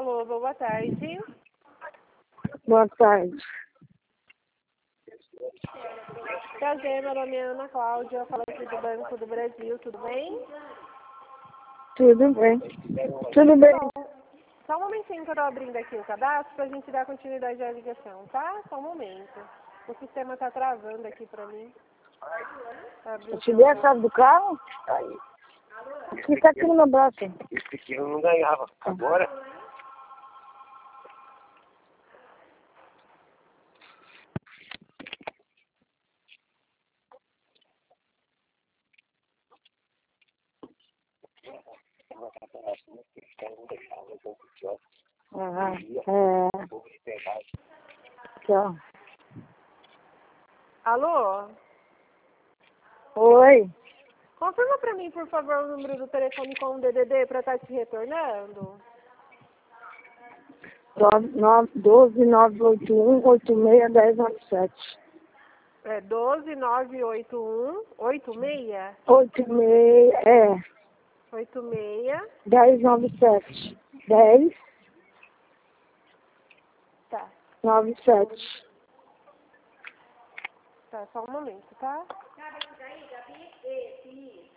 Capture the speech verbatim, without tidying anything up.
Alô, boa tarde. Boa tarde. Prazer, meu nome é Ana Cláudia, eu falo aqui do Banco do Brasil, tudo bem? Tudo bem. Tudo bem. Bom, só um momentinho que eu tô abrindo aqui o cadastro pra gente dar continuidade à ligação, tá? Só um momento. O sistema tá travando aqui pra mim. Eu te dei a chave do carro? Fica aqui no meu braço. Esse pequeno não ganhava. Agora... Aham. É. Tchau. Alô? Oi. Confirma pra mim, por favor, o número do telefone com o D D D pra estar te retornando. doze nove oito um oito seis dez nove sete. É doze nove oito um oito seis? oito seis, é. oito seis. dez nove sete. dez Tá, nove sete. tá, só um momento, tá?